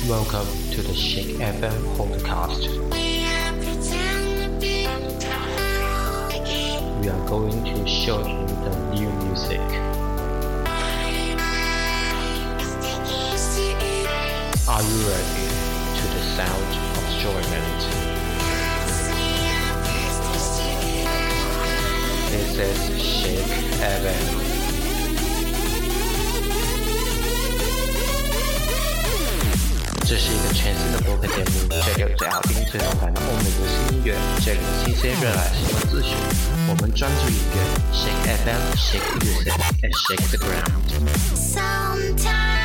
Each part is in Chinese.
Welcome to the Shake FM podcast. We are going to show you the new music. Are you ready to the sound of enjoyment? This is Shake FM.这是一个全新的播客节目，这里有最好听、最动感的欧美流行音乐，这里有新鲜热辣新闻资讯。我们专注音乐 ，Shake FM, Shake Music, and Shake the Ground。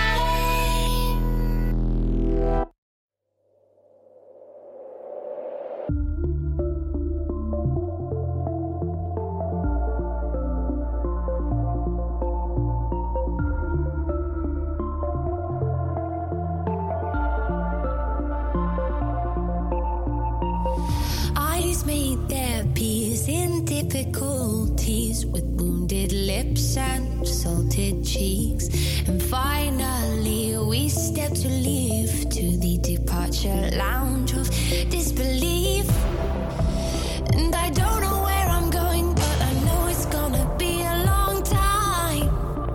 Made their peace in difficulties with wounded lips and salted cheeks, and finally we step to leave to the departure lounge of disbelief. And I don't know where I'm going, but I know it's gonna be a long time,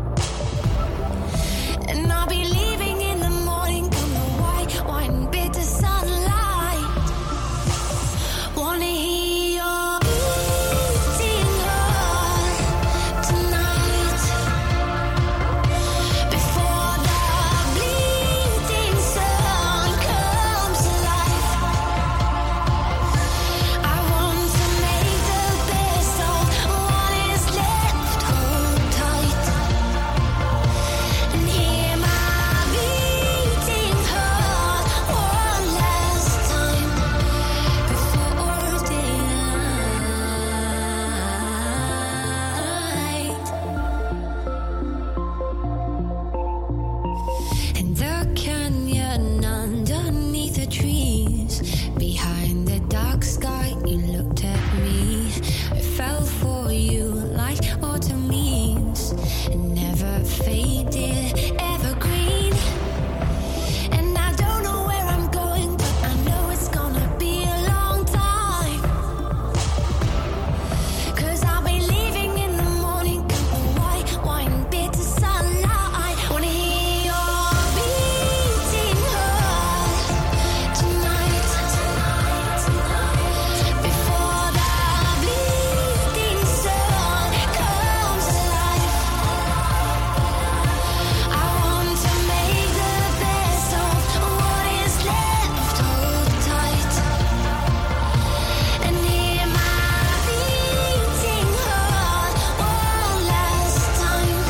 and I'll be leaving in the morning come the white wine bitter sunlight. Wanna hear your beating heart tonight, before the bleeding sun comes to life. I want to make the best of what is left, hold tight, and hear my beating heart one last time before daylight. And the canyon underneath the trees, behind the dark sky, you looked at me. I fell for you like autumn leaves, and never faded, evergreen. And I don't know where I'm going, but I know it's gonna be a long time, 'cause I'll be leaving in the morning come the white wine bitter sunlight. Wanna hear your beating heart tonight, before the bleeding sun comes to life. I want to make the best of what is left, hold tight, and hear my beating heart one last time.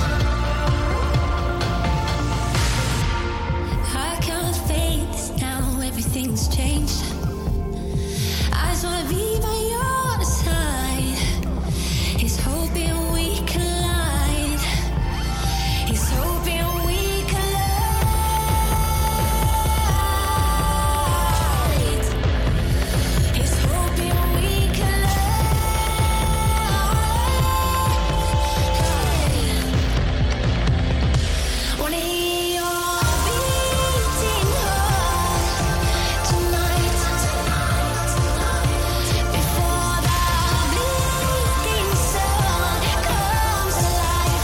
I can't fake this now, everything's changed. I just wanna be by your side. He's hoping we collide. He's hoping we collide. He's hoping we collide. Wanna hear your beating heart tonight, before the bleeding sun comes to life.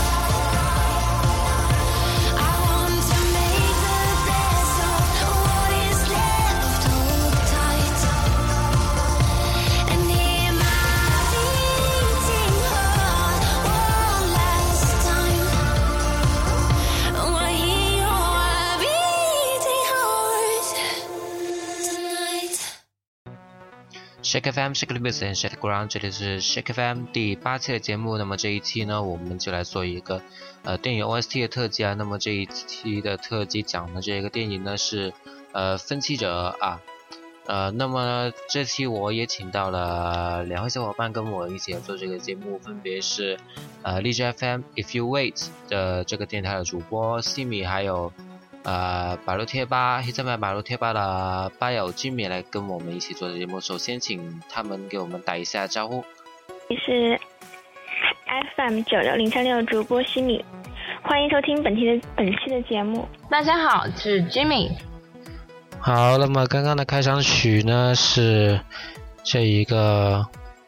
I want to make the best of what is left, hold tight, and hear my beating heart one last time. I wanna hear your beating heart tonight. Shake FM, Shake the Music, and Shake the Ground， 这里是 Shake FM 第8期的节目。那么这一期呢，我们就来做一个电影 OST 的特辑啊。那么这一期的特辑讲的这个电影呢是分歧者啊。那么这期我也请到了2位小伙伴跟我一起来做这个节目，分别是荔枝 FM If You Wait 的这个电台的主播西米，还有百度贴吧黑站麦百度贴吧的吧友 Jimmy 来跟我们一起做的节目。首先请他们给我们打一下招呼。 你是 FM 96036主播西米，欢迎收听本期的节目。 大家好，是 Jimmy。 好，那么刚刚的开场曲呢是这一个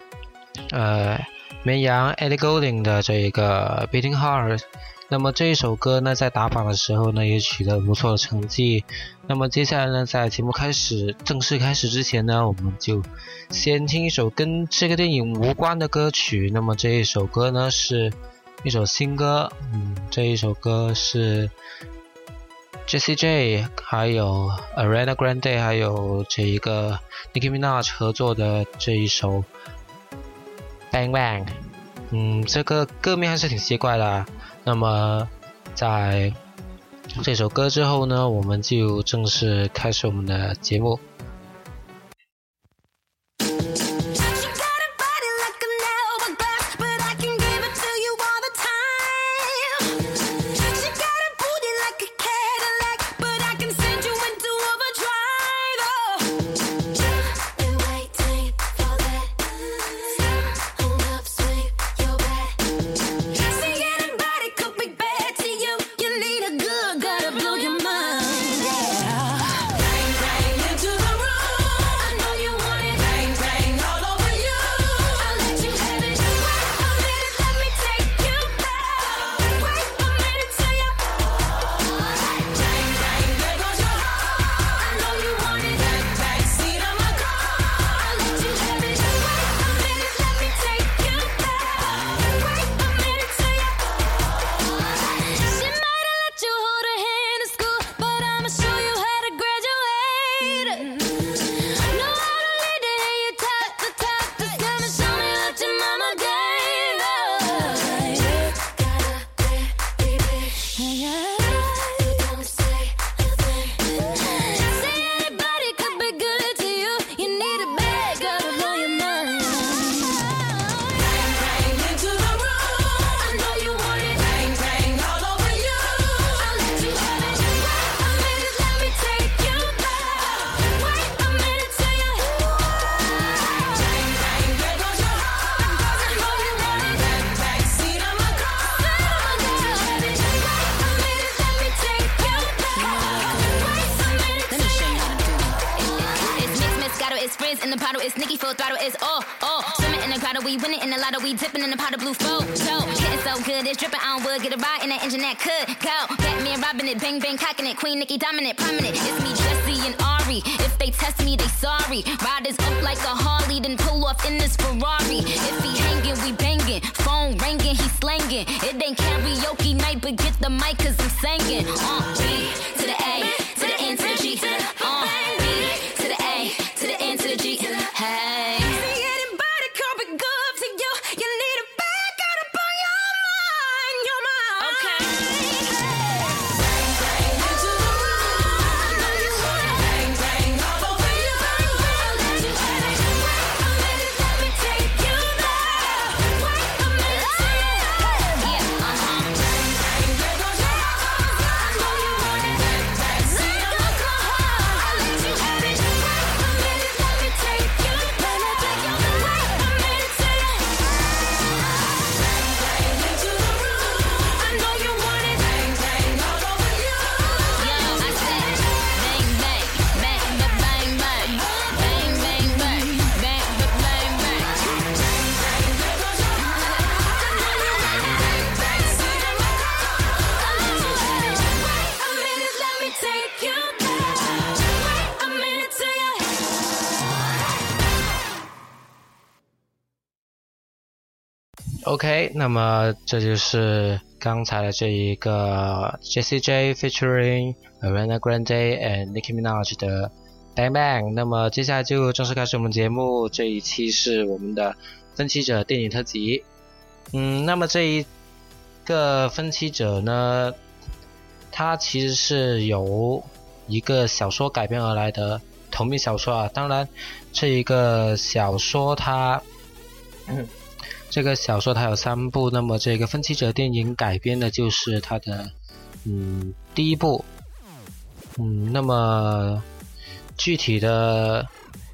绵羊 Ellie Goulding 的这一个 Beating Heart。那么这一首歌呢在打榜的时候呢也取得不错的成绩。那么接下来呢在节目正式开始之前呢，我们就先听一首跟这个电影无关的歌曲。那么这一首歌呢是一首新歌，这一首歌是Jessie J 还有 Ariana Grande 还有这一个 Nicki Minaj 合作的这一首 Bang Bang。这个歌名还是挺奇怪的啊。那么在这首歌之后呢，我们就正式开始我们的节目。 In the bottle, it's Nicki full throttle, it's swimming in the grotto, we winning in the lotto, we dipping in the pot of blue flow. Getting so good, it's dripping on wood, get a ride in that engine that could go. Batman robbing it, bang bang cocking it, Queen Nicki dominant, prominent. It's me, Jessie and Ari. If they test me, they sorry. Riders up like a Harley, then pull off in this Ferrari. If he hanging, we banging. Phone ringing, he slanging. It ain't karaoke night, but get the mic 'cause I'm singing. B to the A, to the N to the G. B to the A, to the N to the G. Hey. See anybody coming good to you? You need a back out upon your mind, your mind. Okay. Bang into the room. I know you want it. Bang bang all over you. I'll let you have it. Wait a minute, let me take you there. Wait a minute, yeah, Bang bang, there goes your heart. I know you want it. Bang bang, see I'm a heart. I'll let you have it. Wait a minute, let me take you. Let me take you. Wait a minute, say it. Bang into the room. I know you want it. Bang bang all over you. Yo, I said bang bang, bang bang bang bang, bang bang bang, bang bang bang. Bang bang, there goes your heart. I know you want it. Bang bang, see I'm a heart. I'll let you have it. Wait a minute, let me take you there. Wait a minute, say it. OK， 那么这就是刚才的这一个 Jessie J featuring Ariana Grande and Nicki Minaj 的 Bang Bang。那么接下来就正式开始我们节目，这一期是我们的分歧者电影特辑。那么这一个分歧者呢，它其实是由一个小说改编而来的同名小说啊。当然，这一个小说它这个小说它有3部，那么这个分歧者电影改编的就是它的第一部。那么具体的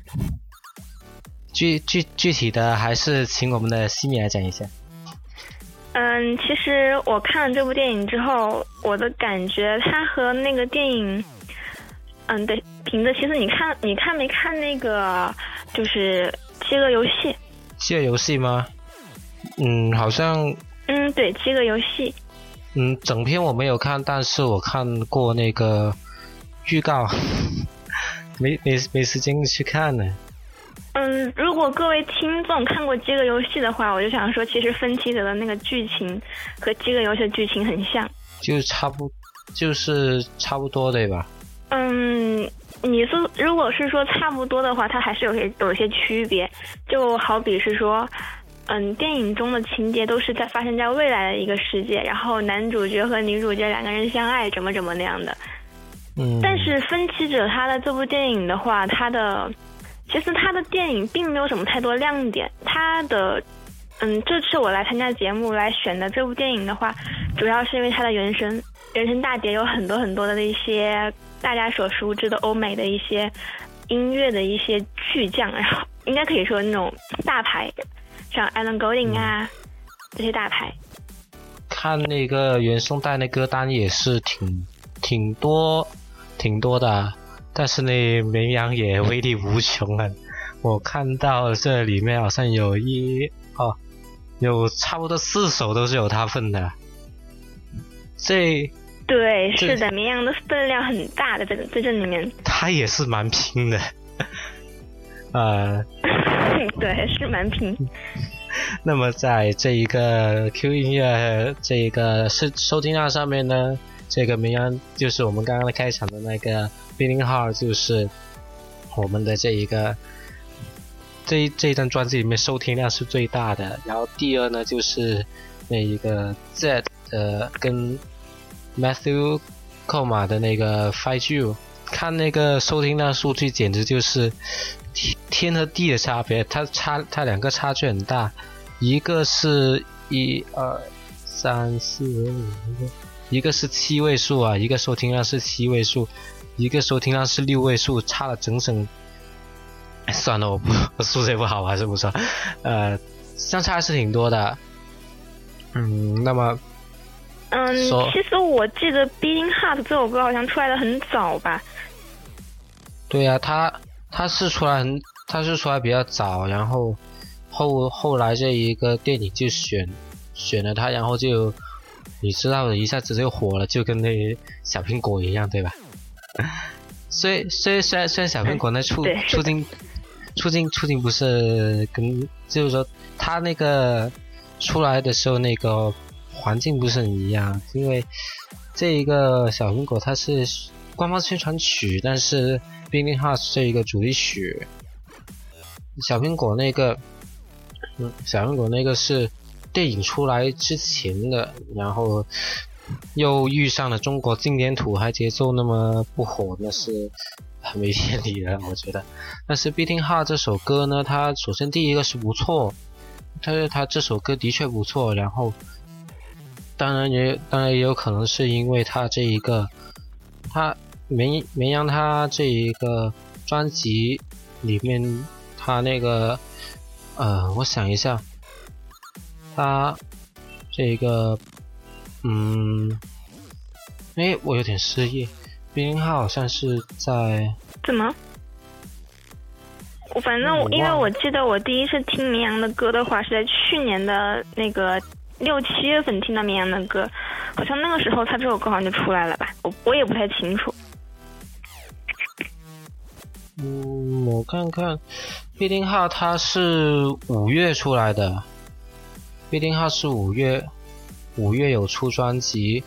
还是请我们的西米来讲一下。 其实我看了这部电影之后，我的感觉它和那个电影对，瓶子。其实你看没看那个就是饥饿游戏？ 饥饿游戏吗？好像。 对，饥饿游戏。 整篇我没有看，但是我看过那个预告，没时间去看呢。 如果各位听众看过饥饿游戏的话，我就想说，其实分歧者的那个剧情和饥饿游戏的剧情很像， 就是差不多对吧？ 如果是说差不多的话，它还是有一些区别，就好比是说。电影中的情节都是发生在未来的一个世界，然后男主角和女主角两个人相爱，怎么那样的。但是分歧者他的这部电影的话，其实他的电影并没有什么太多亮点。这次我来参加节目来选的这部电影的话，主要是因为它的原声大碟有很多很多的一些大家所熟知的欧美的一些音乐的一些巨匠，然后应该可以说那种大牌。像 Alan Golding 啊，这些大牌。 看那个原声带那歌单也是挺多的，但是那绵羊也威力无穷啊！我看到这里面好像有差不多4首都是有他份的。 对，是的，绵羊的分量很大的，在这里面。 他也是蛮拼的。 对，是蛮拼。 那么在这一个 Q 音乐这一个收听量上面呢，这个绵羊就是我们刚刚开场的那个 Beating Heart， 就是我们的这一张专辑里面收听量是最大的。然后第二呢就是那一个 Z 跟 Matthew Koma 的那个 Fight You， 看那个收听量数据简直就是天和地的差别，它两个差距很大，一个是1、2、3、4、5，一个是7位数啊，一个收听量是7位数，一个收听量是6位数，差了整算了，我数学不好，还是不算，相差还是挺多的。那么其实我记得 Beating Heart 这首歌好像出来的很早吧？ 对啊，他是出来比较早，然后后来这一个电影就选了他，然后就你知道的，一下子就火了，就跟那小苹果一样，对吧？虽然小苹果那出境不是跟，就是说他那个出来的时候那个环境不是很一样，因为这一个小苹果它是官方宣传曲，但是 Beating Heart 这一个主题曲，小苹果那个是电影出来之前的，然后又遇上了中国经典土嗨节奏那么不火，那是很没天理的，我觉得。但是 Beating Heart 这首歌呢，它首先第一个是不错，它这首歌的确不错，然后当然也有可能是因为它这一个绵羊它这一个专辑里面它那个我想一下，它这个我有点失忆，编号好像是在怎么？反正因为我记得我第一次听绵羊的歌的话是在去年的那个6、7月份听到绵羊的歌，好像那个时候他这首歌好像就出来了吧，我也不太清楚。 我看看 Beating Heart 它是5月出来的， Beating Heart 是5月有出专辑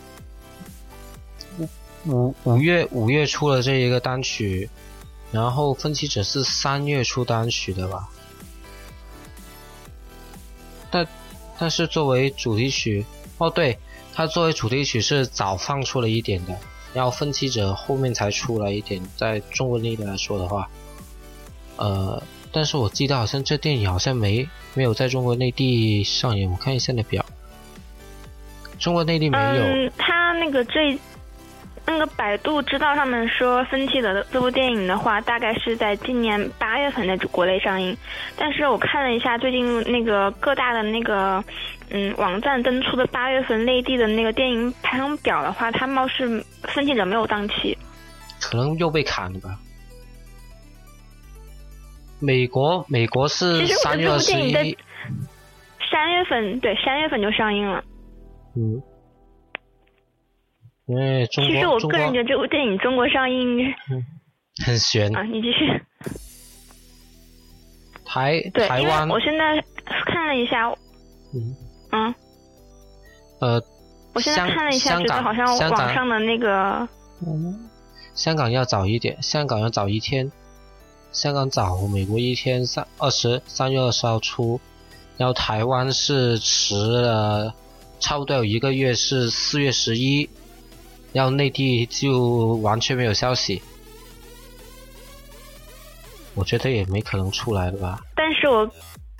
，5月出了这一个单曲，然后分歧者是3月出单曲的吧，但是作为主题曲，对，它作为主题曲是早放出了一点的，然后分歧者后面才出来一点，在中国内地来说的话，但是我记得好像这电影好像没有在中国内地上映，我看一下那表，中国内地没有。 他那个百度知道上面说分歧者的这部电影的话，大概是在今年8月份在国内上映，但是我看了一下最近那个各大的那个网站登出的8月份内地的那个电影排行表的话，它貌似分歧者没有档期。 可能又被砍了吧。美国是3月21，3 月份对3月份就上映了。 因为中国， 其实我个人觉得这部电影中国上映很悬啊。你继续。 台湾， 我现在看了一下，我现在看了一下，觉得好像网上的那个， 香港要早一点，香港要早一天，香港早美国一天，3月20号出，然后台湾是迟了差不多有1个月，是4月11，然后内地就完全没有消息。我觉得也没可能出来了吧。 但是我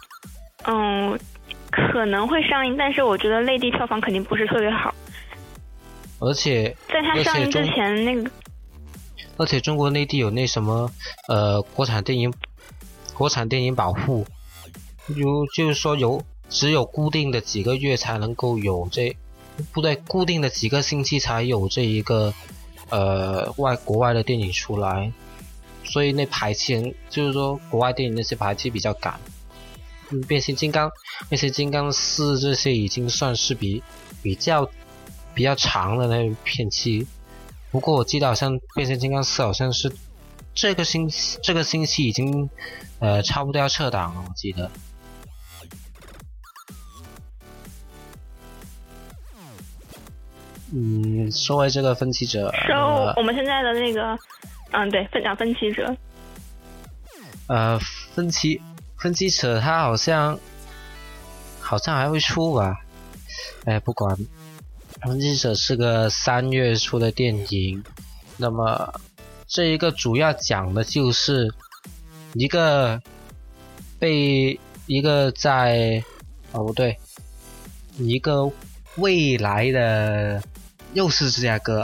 可能会上映，但是我觉得内地票房肯定不是特别好。 而且在它上映之前那个， 而且中国内地有那什么国产电影保护，就是说只有固定的几个月才能够有固定的几个星期才有这一个国外的电影出来。所以那排期就是说国外电影那些排期比较赶。变形金刚4这些已经算是比较长的那片期。不过我记得好像变形金刚4好像是这个星期已经差不多要撤档了，我记得。说回这个分歧者， 我们现在的那个对，讲分歧者。 分歧者他好像还会出吧，不管。分歧者是个3月出的电影，那么这一个主要讲的就是一个未来的又是芝加哥，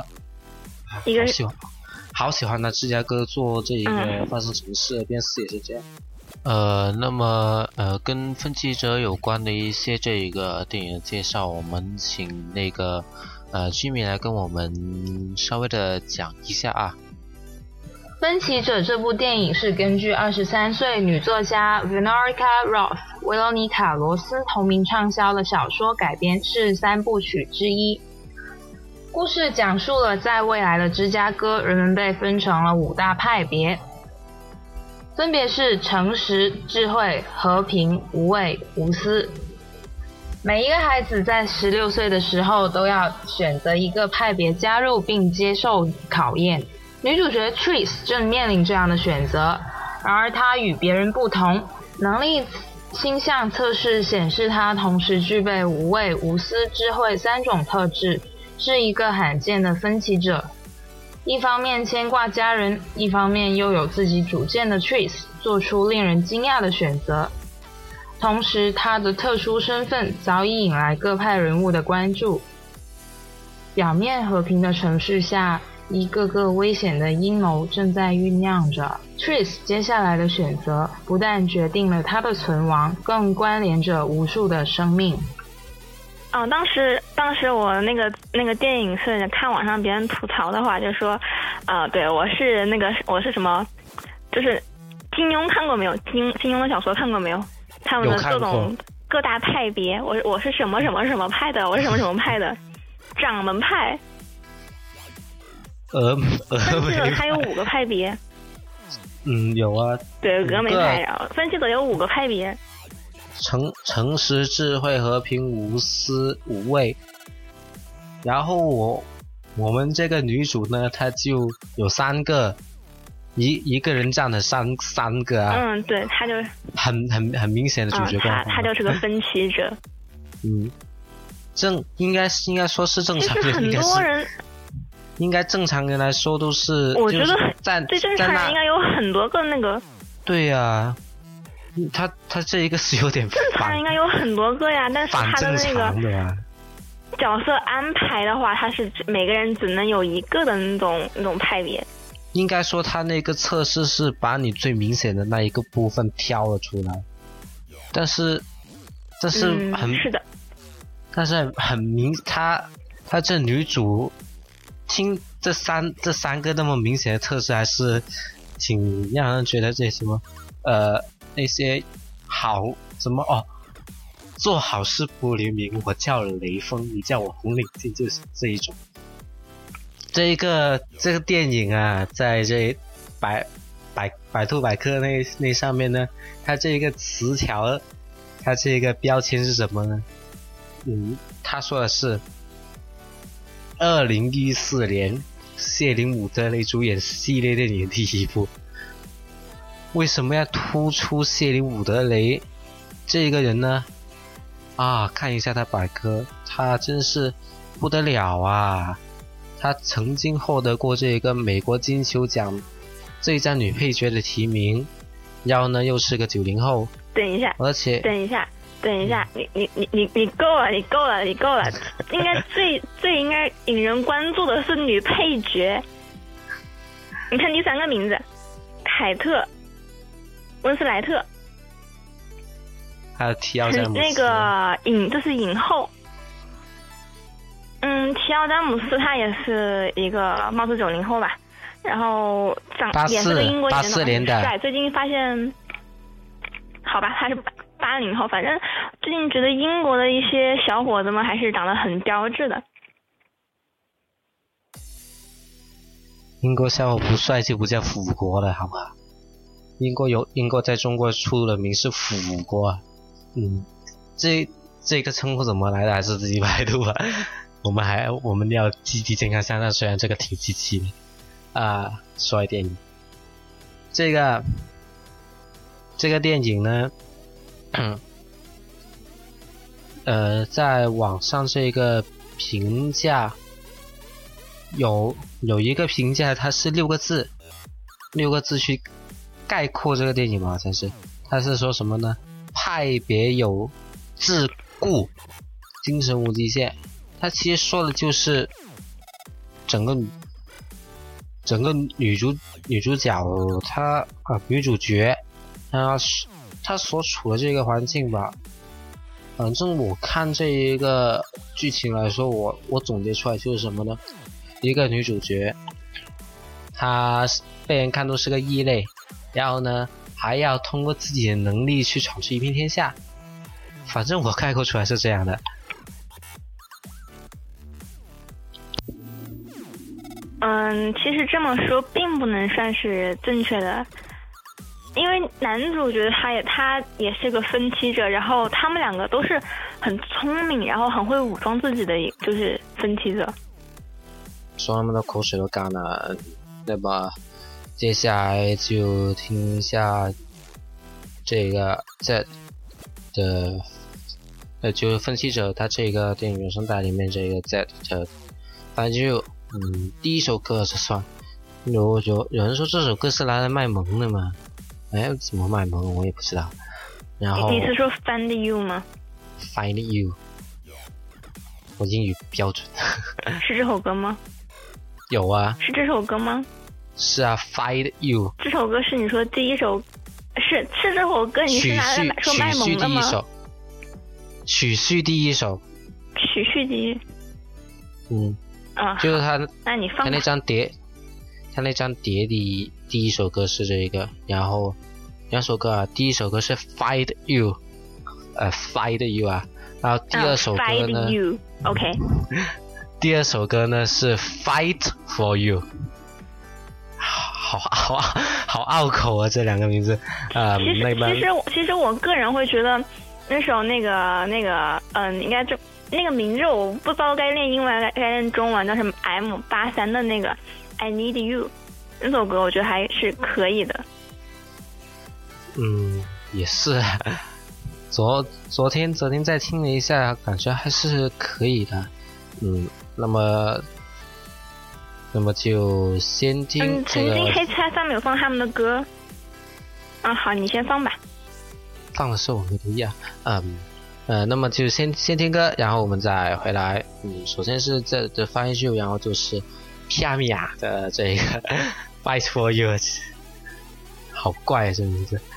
好喜欢的芝加哥做这一个发生什么事的，变4也是这样。 那么跟分歧者有关的一些这个电影的介绍，我们请那个居民来跟我们稍微的讲一下啊。 分歧者这部电影是根据23岁女作家 Veronica Roth 维罗妮卡·罗斯同名畅销的小说改编，是3部曲之一。故事讲述了在未来的芝加哥，人们被分成了5大派别，分别是诚实、智慧、和平、无畏、无私。每一个孩子在16岁的时候都要选择一个派别加入并接受考验。女主角 Tris 正面临这样的选择，然而她与别人不同，能力倾向测试显示她同时具备无畏、无私、智慧3种特质，是一个罕见的分歧者。一方面牵挂家人，一方面又有自己主见的 Tris 做出令人惊讶的选择。同时她的特殊身份早已引来各派人物的关注。表面和平的城市下，一个个危险的阴谋正在酝酿着。Tris 接下来的选择不但决定了她的存亡，更关联着无数的生命。 当时我那个电影是看网上别人吐槽的话，就说对，我是什么，就是金庸看过没有？金庸的小说看过没有？他们的各种各大派别，我是什么什么什么派的，我是什么什么派的，掌门派。分歧者他有5个派别。 有啊。对， 诚实、智慧、和平、无私、无畏。然后我们这个女主呢，她就有3个，一个人占了三个啊。 对，她就很明显的主角光环。 她就是个分歧者。 应该说是正常人， 很多人应该正常人来说都是。 我觉得对正常人应该有很多个那个。 对呀。他这一个是有点正常应该有很多个呀，但是他的那个角色安排的话，他是每个人只能有1个的那种派别。 应该说他那个测试是把你最明显的那一个部分挑了出来，但是是的，但是很明他这女主这三个那么明显的特质，还是挺让人觉得这什么那些好什么哦，做好事不留名，我叫雷锋，你叫我红领巾，就是这一种。这个电影啊，在这百度百科那上面呢，它这个词条，它这个标签是什么呢？他说的是2014年谢林伍德雷主演系列电影第一部。为什么要突出谢林伍德雷这个人呢？看一下他百科，他真是不得了啊！他曾经获得过这个美国金球奖最佳女配角的提名，然后呢又是个90后。 等一下， 而且等一下，你够了！应该最应该引人关注的是女配角。你看第3个名字，凯特温斯莱特， 还有提奥詹姆斯， 那个这是影后。提奥詹姆斯他也是一个貌似90后吧，然后也是个英国 84年的， 帅。最近发现，好吧，他是80后，反正最近觉得英国的一些小伙子们还是长得很标致的。 英国小伙不帅就不叫腐国了，好吗？英国在中国出了名是腐国啊。这个称呼怎么来的，还是自己百度吧。我们要积极健康向上，虽然这个挺积极的说来电影，这个电影呢，在网上这个评价有一个评价，它是6个字去概括这个电影嘛，才是。它是说什么呢？派别有桎梏，精神无极限。它其实说的就是整个女主角女主角她所处的这个环境吧。反正我看这一个剧情来说，我总结出来就是什么呢？一个女主角，她被人看作是个异类，然后呢还要通过自己的能力去闯出一片天下。反正我概括出来是这样的。 其实这么说并不能算是正确的，因为男主角他也是个分析者，然后他们两个都是很聪明，然后很会武装自己的，就是分析者。 说他们的口水都干了，那么接下来就听一下这个 Z 的就是分析者他这个电影原声带里面这个 Z 的，反正就第一首歌是算有人说这首歌是拿来卖萌的嘛？怎么卖萌我也不知道。然后你是说 Find You 吗？ Find You， 我英语标准。 是这首歌吗？ 有啊。 是这首歌吗？ 是啊 ，Find You。 这首歌是你说第一首，是这首歌你是拿来说卖萌的吗？ 曲序第一首。 曲序第一。 就是他， 那你放他那张碟的第一首歌是这个，然后2首歌啊，第一首歌是 Find You，Find You 啊，然后第二首歌呢 Find You OK 第二首歌呢是 Fight for You， 好拗口啊，这两个名字其实我个人会觉得那首那个应该就那个名字我不知道该念英文该念中文，叫什么 M83 的那个 I Need You 那首歌，我觉得还是可以的。 也是。昨天再听了一下，感觉还是可以的。那么就先听这个。 曾经黑菜上面有放他们的歌。好，你先放吧。 放的是我们的呀。那么就先听歌，然后我们再回来。首先是这的 Find You， 然后就是皮亚米亚的这个 Fight for You， 好怪啊这名字。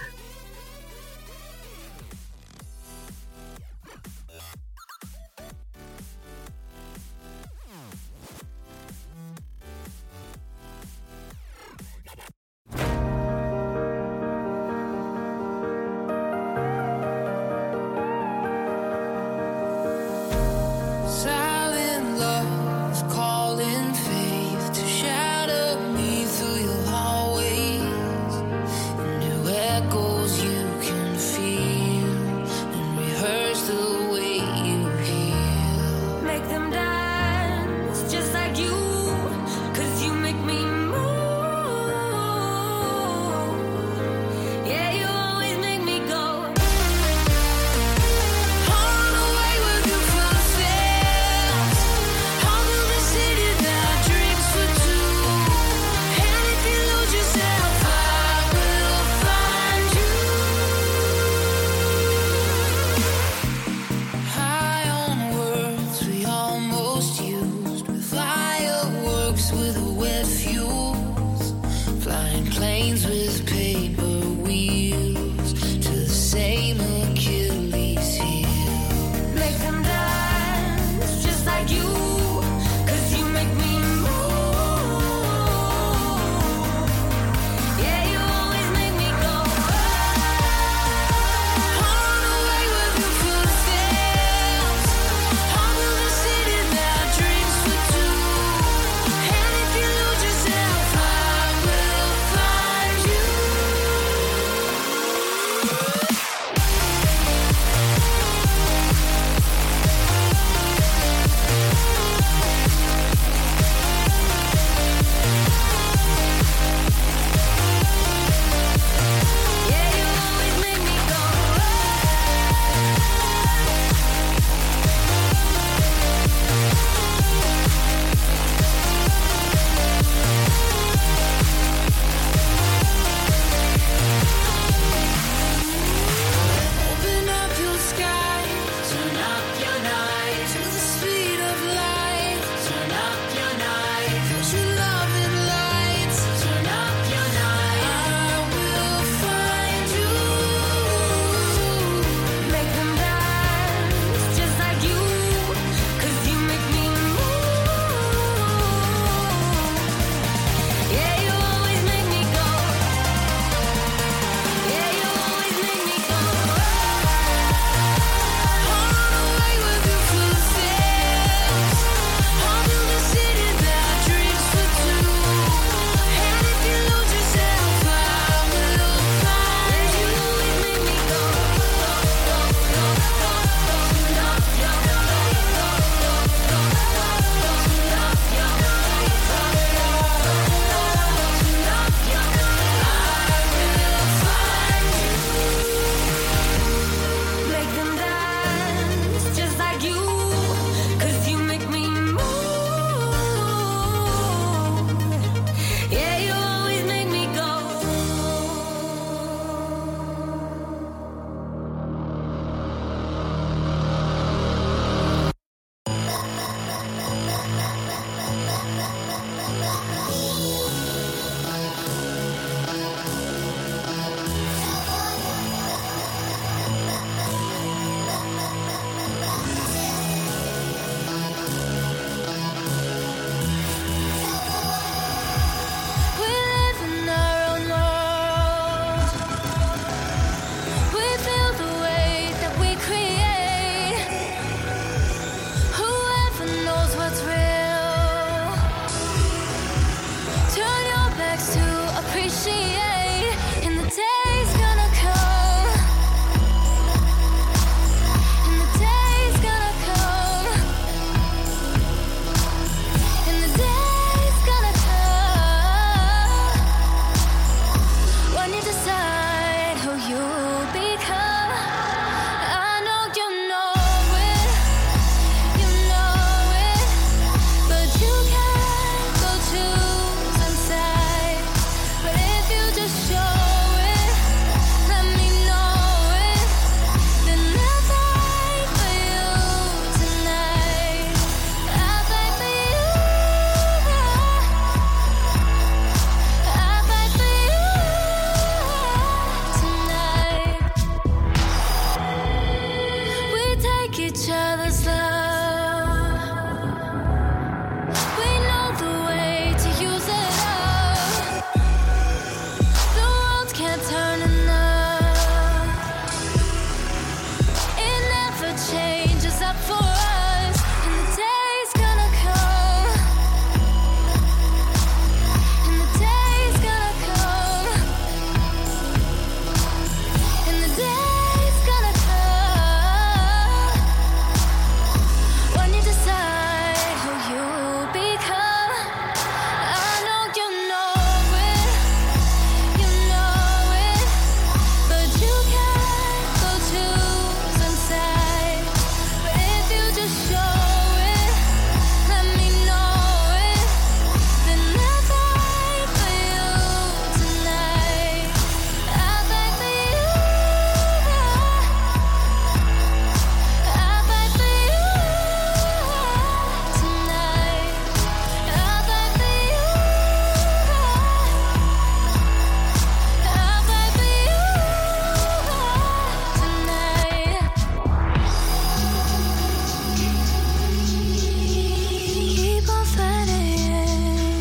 appreciate. And the day's gonna come. And the day's gonna come. And the day's gonna come when you decide who you'll become. I know you know it, you know it, but you can't go choose inside. But if you just show it, let me know it, then I'll fight for you tonight. I'll fight for you. I'll fight for you tonight. We take each other's love. We know the way to use it up. The world can't turn enough. It never changes up for us. And the day's gonna come. And the day's gonna come. And the day's gonna come when you decide who you'll become. I know you know it, you know it, but you can't go choose inside. But if you just show it, let me know it, then I'll fight for you tonight. I'll fight for you. I'll fight for you tonight. I'll fight for you. I'll fight for you tonight. Keep on fighting.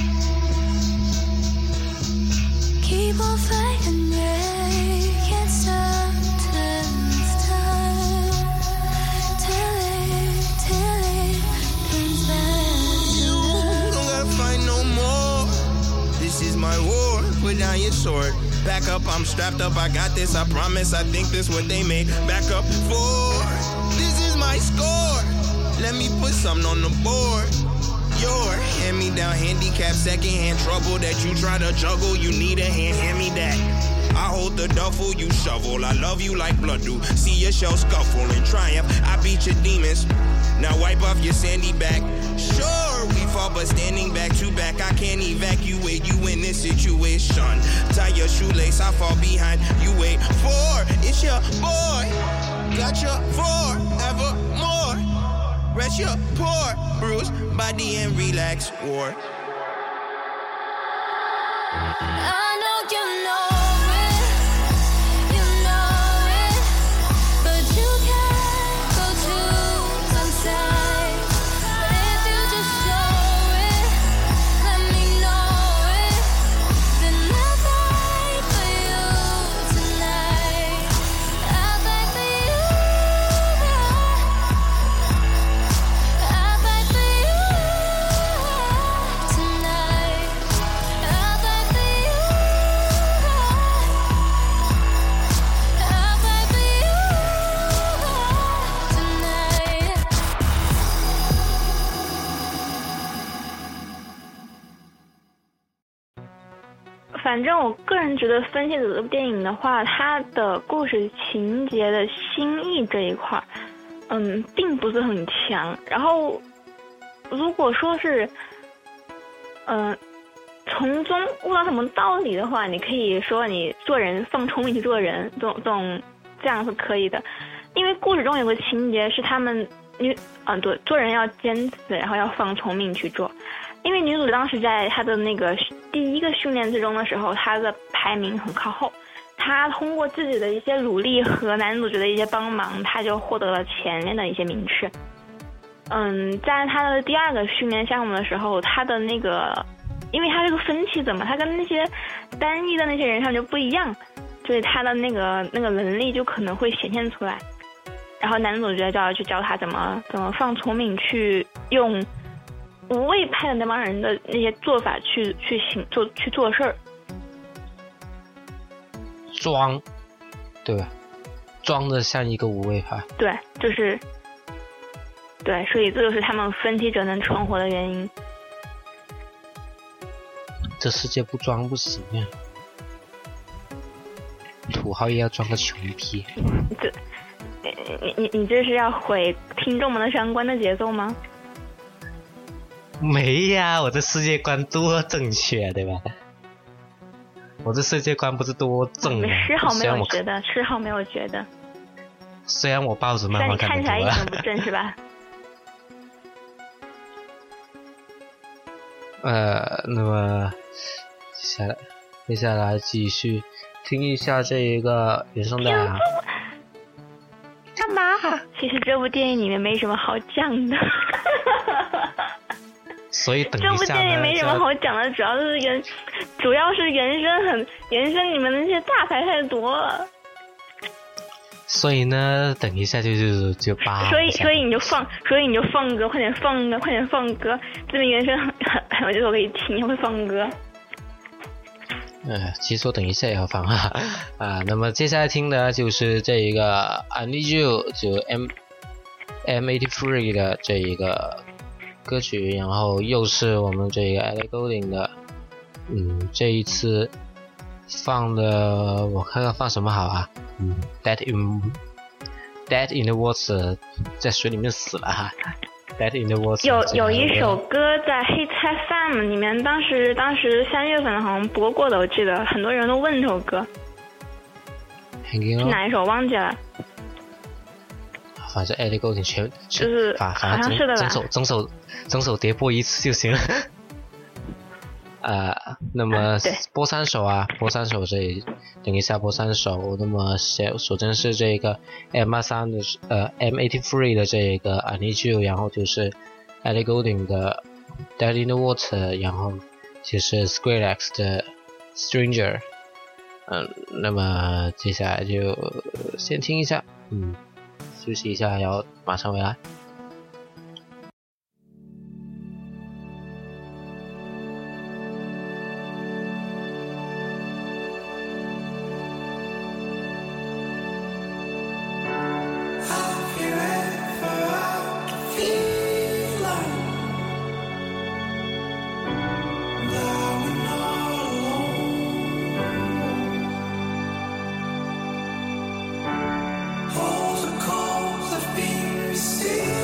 Keep on fighting, yeah. Can't stop till it's done. Till it turns back to You love. don't gotta fight no more. This is my war. Put down your sword. Back up, I'm strapped up. I got this, I promise. I think this what they made. Back up for. This is my score. Let me put something on the board. Your hand-me-down handicap, second-hand trouble that you try to juggle. You need a hand me that. I hold the duffel, you shovel. I love you like blood do. See your shell scuffle in triumph. I beat your demons. Now wipe off your sandy back. Sure, we fall, but standing back to back, I can't evacuate you in this situation. Tie your shoelace, I fall behind. You wait for it's your boy. Got your forevermore. Rest your poor bruised body and relax, war. I know you know it, you know it, but you can't go choose inside. But if you just show it, let me know it, then I'll fight for you tonight. I'll fight for you. I'll fight for you tonight. I'll fight for you. I'll fight for you tonight. 反正我个人觉得分析这部电影的话，它的故事情节的新意这一块，并不是很强。然后，如果说是，从中悟到什么道理的话，你可以说你做人放聪明去做人，这样是可以的。因为故事中有个情节是他们对，做人要坚持，然后要放聪明去做。因为女主当时在她的那个第一个训练之中的时候，她的排名很靠后。她通过自己的一些努力和男主角的一些帮忙，她就获得了前面的一些名次。在她的第二个训练项目的时候，她的那个，因为她是个分析者嘛，她跟那些单一的那些人上就不一样，所以她的那个能力就可能会显现出来。然后男主角就要去教她怎么放聪明，去用无畏派的那帮人的那些做法去做事儿。 装，对吧？装的像一个无畏派。 对，就是对，所以这就是他们分歧者能存活的原因。 这世界不装不行啊！土豪也要装个穷逼。 你这是要毁听众们的三观的节奏吗？ 没呀，我这世界观多正确，对吧？我这世界观不是多正吗？ 丝毫没有觉得，丝毫没有觉得。 虽然我报纸漫画看得多， 但你看起来一点不正是吧？ 那么接下来继续听一下这一个原声带啊。干嘛？ 其实这部电影里面没什么好讲的。 所以等一下呢， 这部电影没什么好讲的，主要是原声里面那些大牌太多了。 所以呢，等一下就扒。 所以你就放歌，快点放歌，这边原声很有这首可以听，你会放歌。 其实我等一下也要放那么接下来听的就是这一个 I Need You 就 M83 的这一个歌曲，然后又是我们这个 Ellie Goulding 的，这一次放的我看看放什么好啊，Dead in the Water 在水里面死了哈。Dead in the Water 有一首歌在 Hit FM 里面，当时3月份好像播过的，我记得很多人都问这首歌是哪一首忘记了。 反正 Ellie Goulding 就是反正是的吧， 整首碟播一次就行了。那么播三首这里等一下播三首。那么首先是这个 M83 的M83 的这个 I Need You， 然后就是 Ellie Goulding 的 Dead in the Water， 然后就是 Skrillex 的 Stranger。那么接下来就先听一下，休息一下，然后马上回来。 All the calls have been received.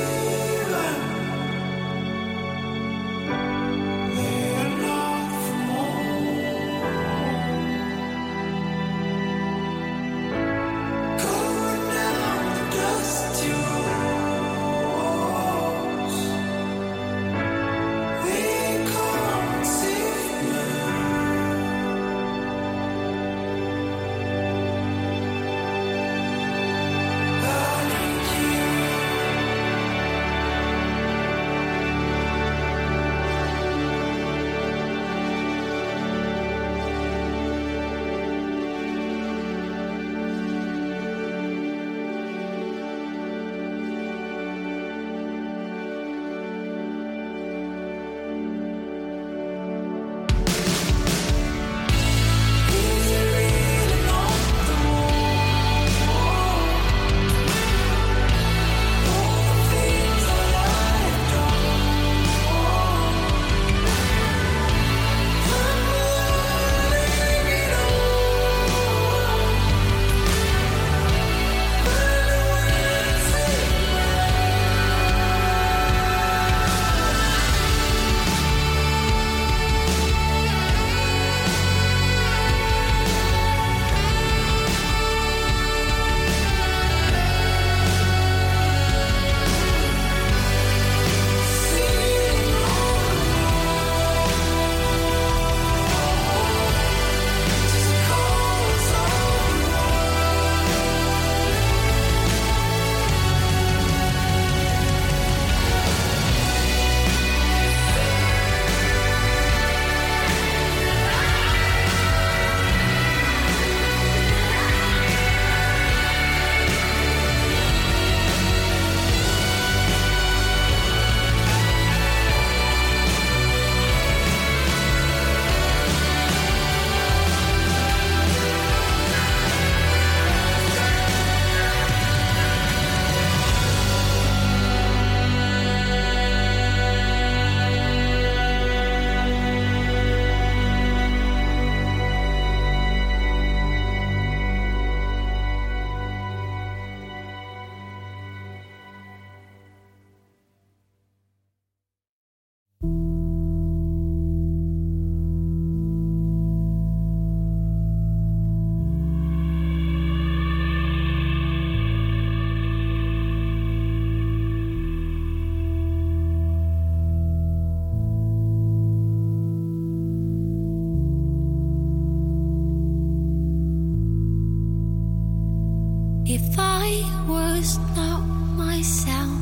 If I was not myself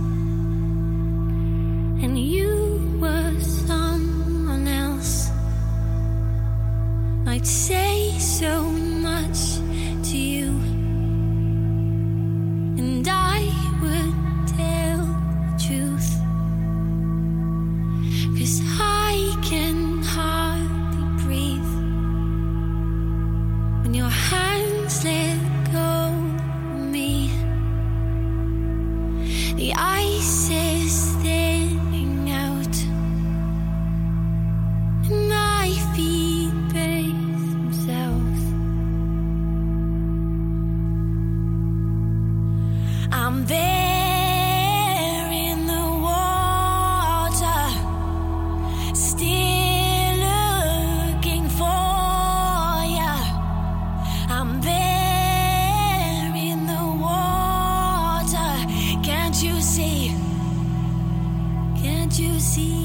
and you were someone else, I'd say so much to you, and I would tell the truth, 'cause I can hardly breathe when your hands let go of me. The ice is thinning out and my feet brace themselves. I'm there in the water, still looking for ya. I'm there in the water. Can't you see? Can't you see?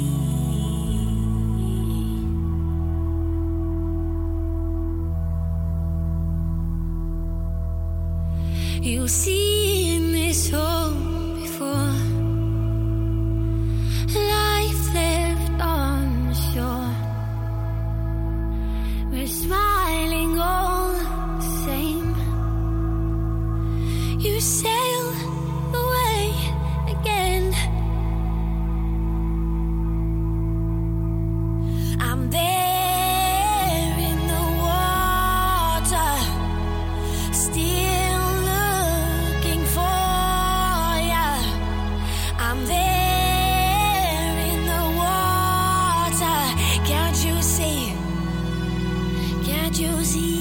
You've seen this all before. Life left on the shore. We're smiling all the same. You sail away again. I'm there in the water, still looking for ya. I'm there in the water. Can't you see? Can't you see?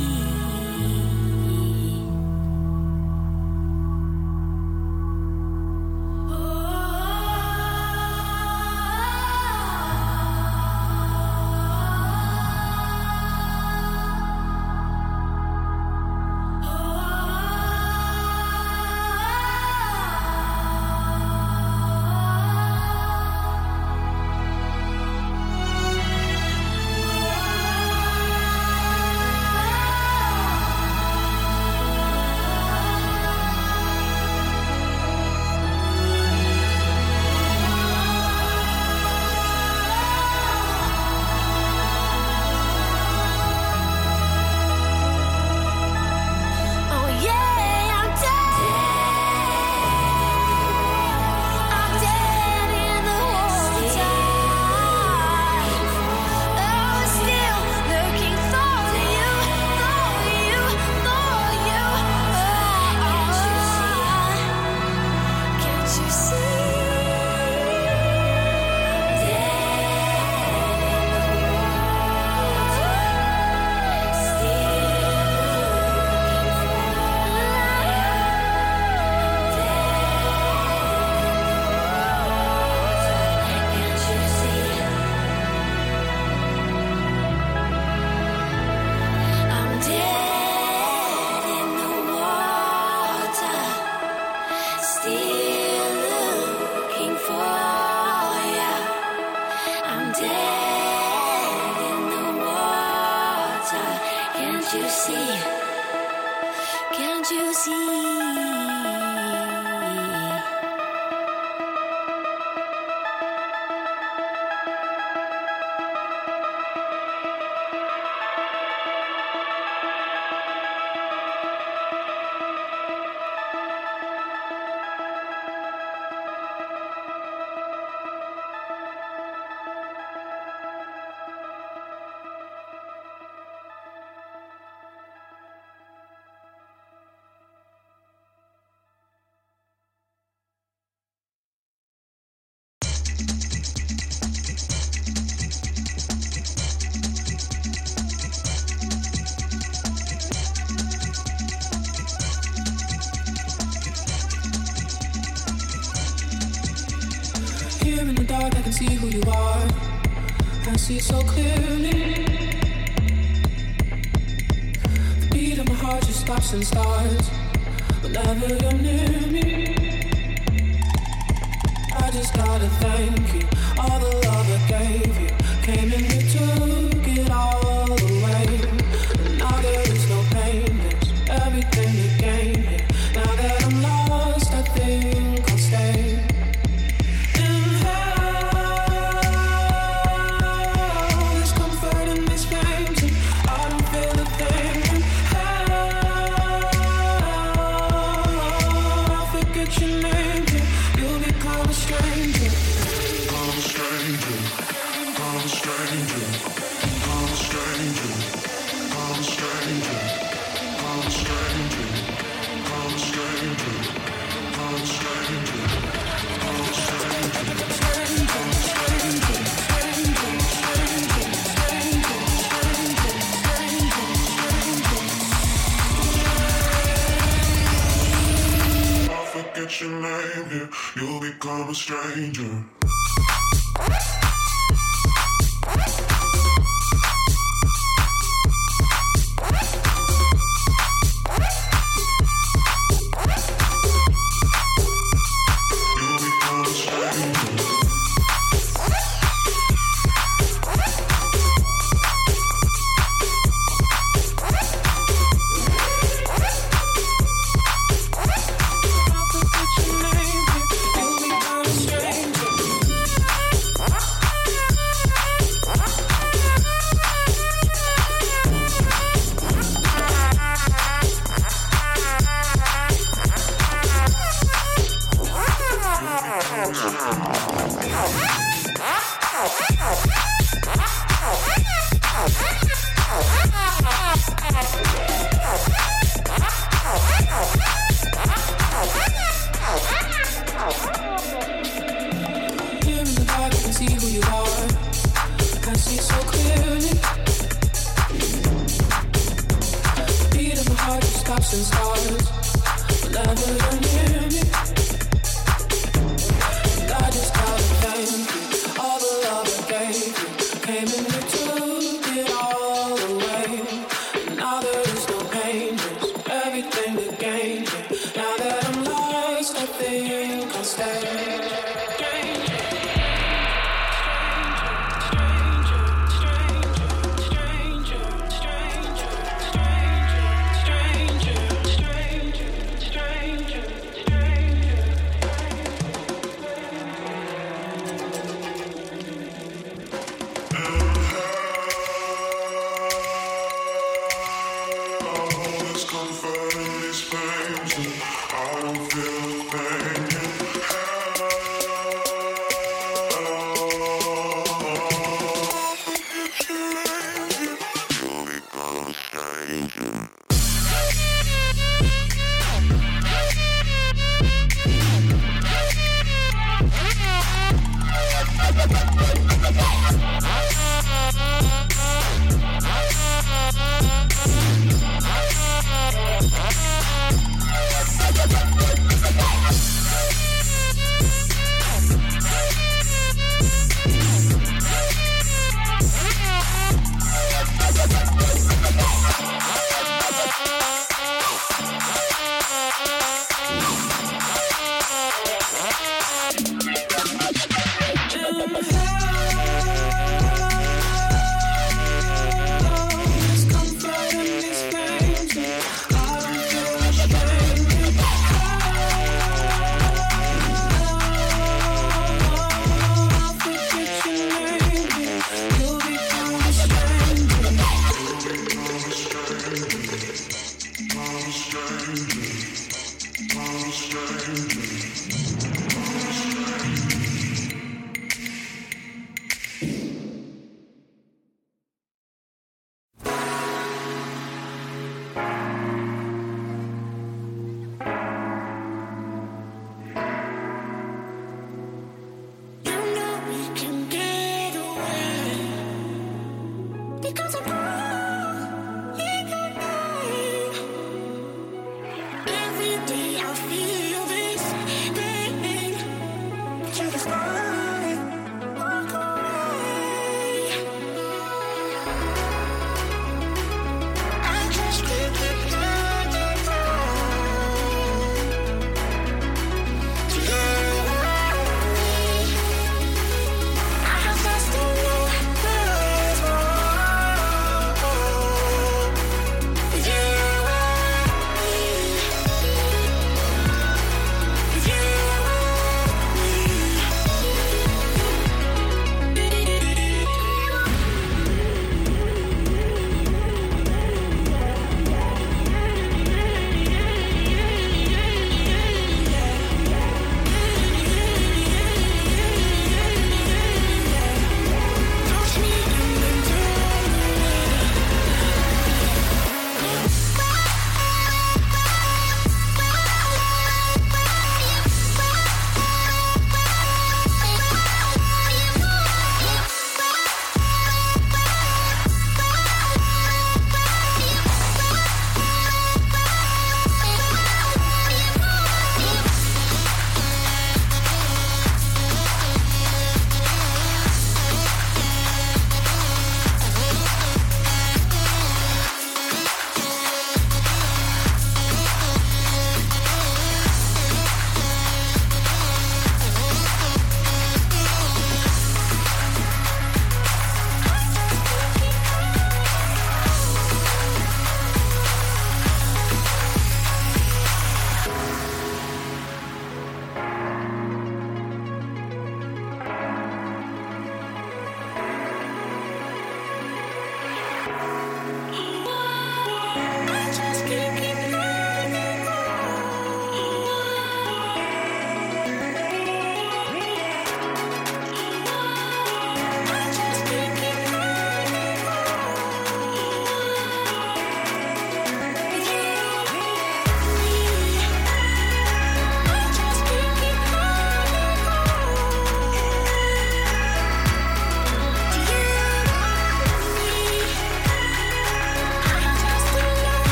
Can't you see? Here in the dark, I can see who you are. I see so clearly. The beat of my heart just stops and starts whenever you're near me. I just gotta thank you. All the love I gave you came and you took it all away. And now there is no pain, there's everything you gave. put your name here, you'll become a stranger.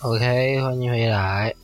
OK， 欢迎回来。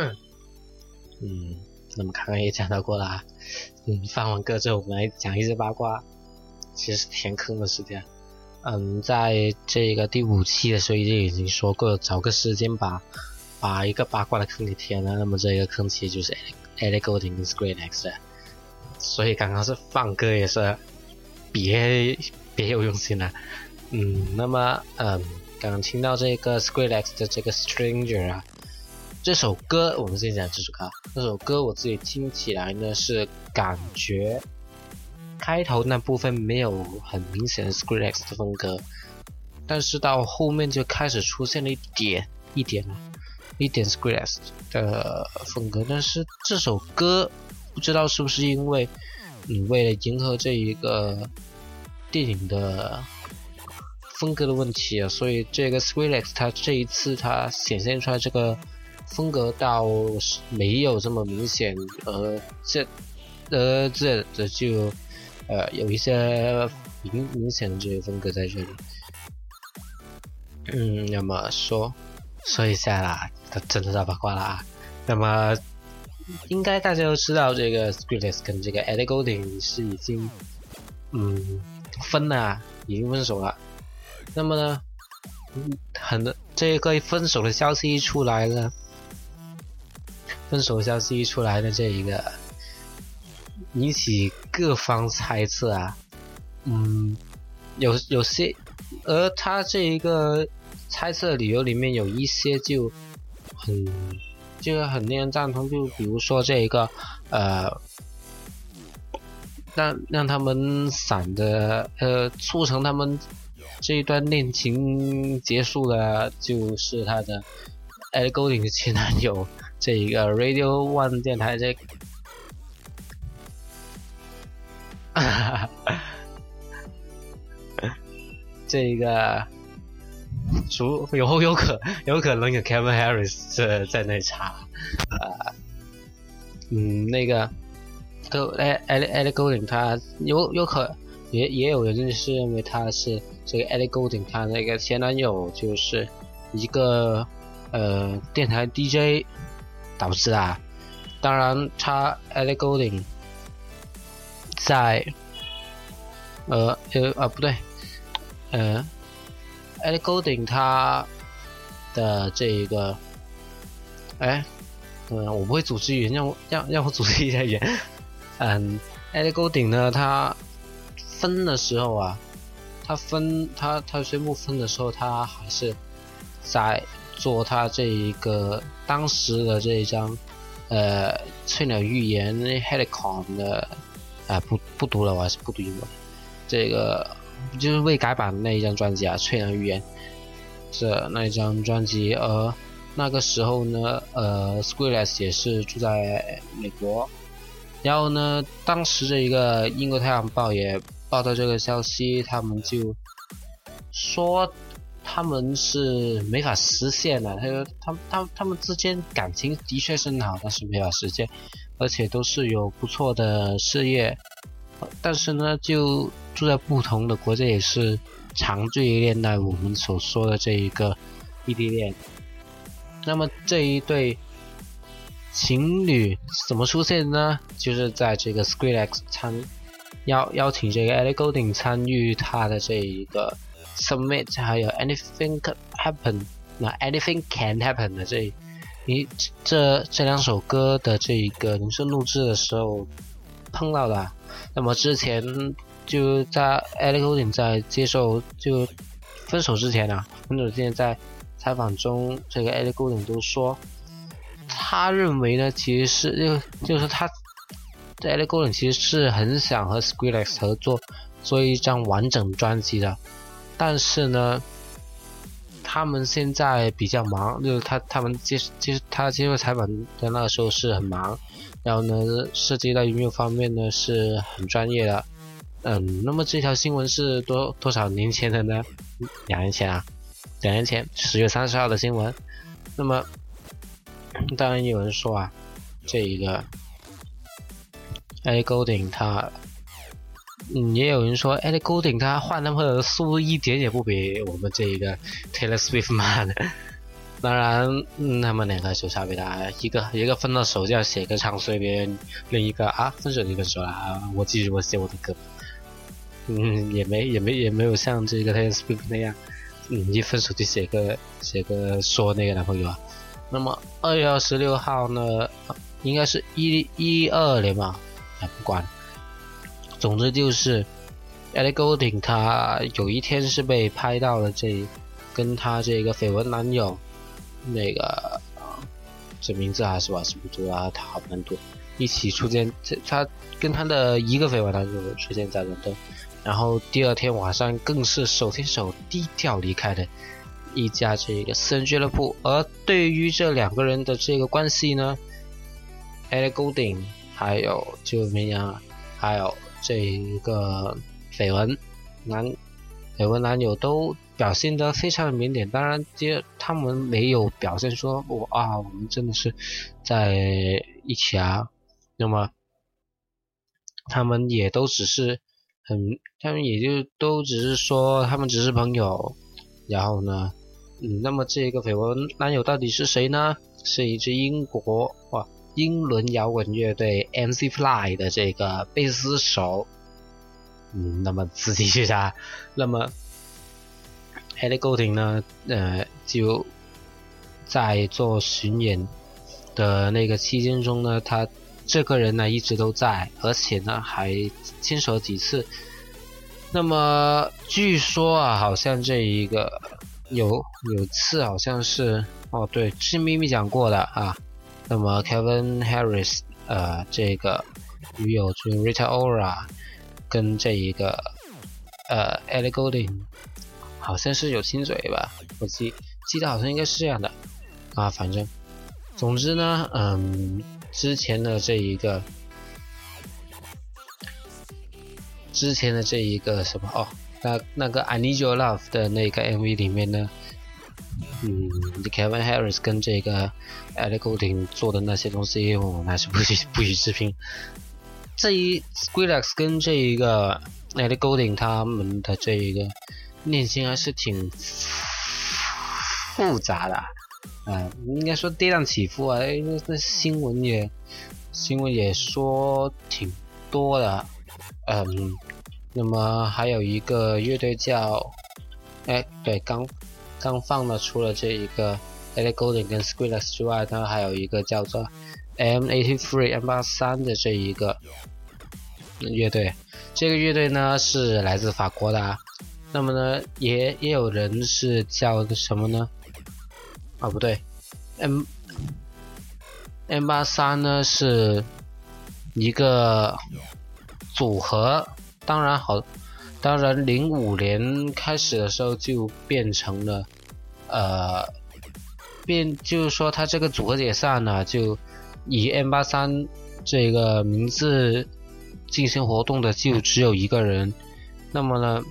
那么刚刚也讲到过啦。放完歌之后，我们来讲一些八卦，其实填坑的时间。在这个第5期的时候已经说过，找个时间把一个八卦的坑给填了。那么这个坑其实就是 Ellie Goulding 跟 Skrillex 的，所以刚刚是放歌也是别有用心了。那么刚刚听到这个 Skrillex 的这个 Stranger 啊，这首歌我们先讲这首歌。这首歌我自己听起来呢是感觉开头那部分没有很明显的 Skrillex 的风格，但是到后面就开始出现了一点 Skrillex 的风格。但是这首歌不知道是不是因为为了迎合这一个电影的风格的问题啊，所以这个 Skrillex 他这一次他显现出来这个风格倒没有这么明显，这就有一些明显的这个风格在这里。那么说一下啦，真的到八卦了啊。那么应该大家都知道，这个 Skrillex 跟这个 Ellie Goulding 是已经已经分手了。那么呢，这个分手的消息一出来呢，这一个引起各方猜测啊。有些，而他这一个猜测的理由里面有一些就很令人赞同，就比如说这一个让他们散的促成他们这一段恋情结束的，就是他的 Ellie Goulding 的前男友这一个 Radio One 电台这个有可能有 Kevin Harris 在那查那个Ellie Goulding 他也有人是认为他是这个 Ellie Goulding 他那个前男友就是一个电台 DJ 导致啊。当然他 Ellie Goulding 在不对Ellie Goulding 他的这一个我不会组织语言，让我组织一下语言。Ellie Goulding 呢，他分的时候啊，他宣布分的时候，他还是在做他这一个当时的这一张翠鸟预言 Helicon 的不读了，我还是不读英文。这个就是未改版的那一张专辑啊，翠鸟预言那一张专辑。那个时候呢Skrillex 也是住在美国，然后呢当时这一个英国太阳报也报道这个消息，他们就说他们是没法实现的。他们之间感情的确是很好，但是没法实现，而且都是有不错的事业，但是呢就住在不同的国家，也是长距离恋爱，我们所说的这一个异地恋。那么这一对情侣怎么出现呢？就是在这个 Skrillex 邀请这个 Ellie Goulding 参与他的这一个 Summit， 还有 Anything Can Happen 的这两首歌的这一个铃声录制的时候碰到的。那么之前就在 Ellie Goulding 在接受就分手之前在采访中，这个 Ellie Goulding 都说，他认为呢，其实是就是他 Ellie Goulding 其实是很想和 Skrillex 合作做一张完整专辑的，但是呢，他们现在比较忙，就是他接受采访的那个时候是很忙，然后呢，涉及到音乐方面呢是很专业的。那么这条新闻是多少年前的呢？2年前啊，2年前10月30号的新闻。那么当然有人说啊，这一个 Ellie Goulding 他也有人说 Ellie Goulding 他换男朋友的速度一点也不比我们这一个 Taylor Swift 慢的。 当然，他们两个有差别的，一个分了手就要写歌唱，所以别人另一个分手就分手了我继续我写我的歌。也没有像这个 Taylor Swift 那样，一分手就写个说那个男朋友那么2月26号呢，应该是12年嘛，不管。总之就是 Ellie Goulding 他有一天是被拍到了跟他这个绯闻男友那个这名字还是我是不知道，他好难读，一起出现，他跟他的一个绯闻男友出现在伦敦，然后第二天晚上更是手牵手低调离开的一家这个私人俱乐部。而对于这两个人的这个关系呢， Ellie Goulding 还有就没样，还有这一个绯闻男友都表现得非常的腼腆，当然他们没有表现说我们真的是在一起那么他们也都只是他们也就都只是说他们只是朋友。然后呢那么这个绯闻男友到底是谁呢？是一支英伦摇滚乐队 MC Fly 的这个贝斯手。那么自己去查。那么 Ellie Goulding 呢就在做巡演的那个期间中呢，他这个人呢一直都在，而且呢还牵手几次。那么据说好像这一个有次好像是对，是咪咪讲过的那么 Kevin Harris 这个女友就是 Rita Ora 跟这一个Ellie Goulding 好像是有亲嘴吧，我记得好像应该是这样的反正总之呢之前的这一个什么那个 I Need Your Love 的那个 MV 里面呢Kevin Harris 跟这个 Ellie Goulding 做的那些东西我还是不予置评。这一 Skrillex 跟这一个 Ellie Goulding 他们的这一个恋情还是挺复杂的应该说跌宕起伏那新闻也说挺多的那么还有一个乐队叫对，刚放了，除了这一个 Ellie Goulding 跟 Skrillex 之外呢，还有一个叫做 M83 的这一个乐队。这个乐队呢是来自法国的那么呢也有人是叫什么呢不对， M83 呢是一个组合，当然05年开始的时候就变成了就是说他这个组合解散了，就以 M83 这个名字进行活动的就只有一个人。那么呢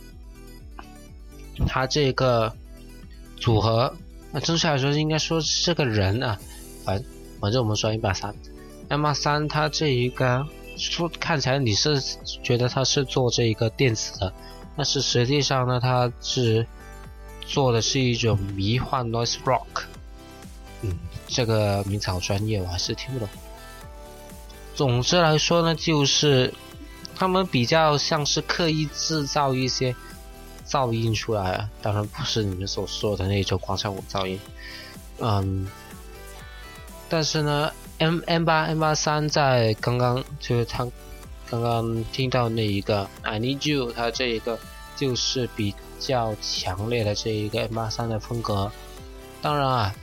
他这个组合正确来说应该说是这个人反正我们说 M83 他这一个说看起来你是觉得他是做这一个电子的，但是实际上呢他是做的是一种迷幻 noise rock。这个名词好专业，我还是听不懂。总之来说呢，就是他们比较像是刻意制造一些噪音出来当然不是你们所说的那种广场舞噪音。但是呢 M83 在刚刚就是他刚刚听到那一个 I Need You， 他这一个就是比较强烈的这一个 M83 的风格。当然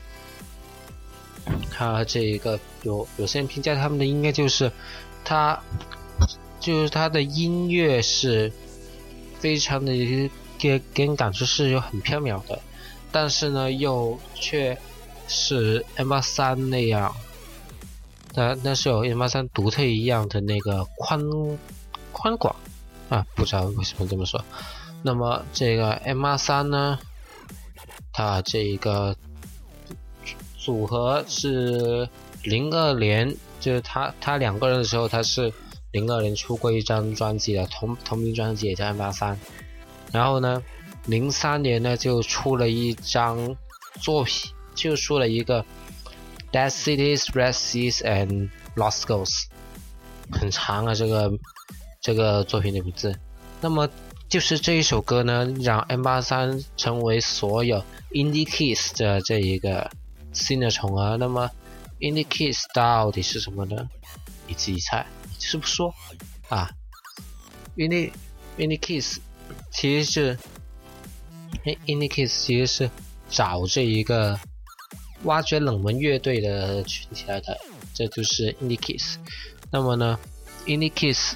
他这一个有些人评价他们的音乐就是他的音乐是非常的给人感觉是有很飘渺的，但是呢又却是 M83 那样那是有 M83 独特一样的那个宽广不知道为什么这么说。那么这个 M83 呢，它这一个组合是02年，就是他两个人的时候，他是02年出过一张专辑的同名专辑也叫 M83， 然后呢03年呢就出了一张作品， 就出了一个 Dead Cities, Red Seas and Lost Ghosts， 很长啊，这个作品的名字。那么就是这一首歌呢，让 M83 成为所有 Indie Kiss 的这一个新的宠儿。那么 Indie Kiss 到底是什么呢？你自己猜，就是不说啊。Indie Kiss 其实是Indie Kiss 其实是找这一个挖掘冷门乐队的群体来的，这就是 Indie Kiss。那么呢 Indie Kiss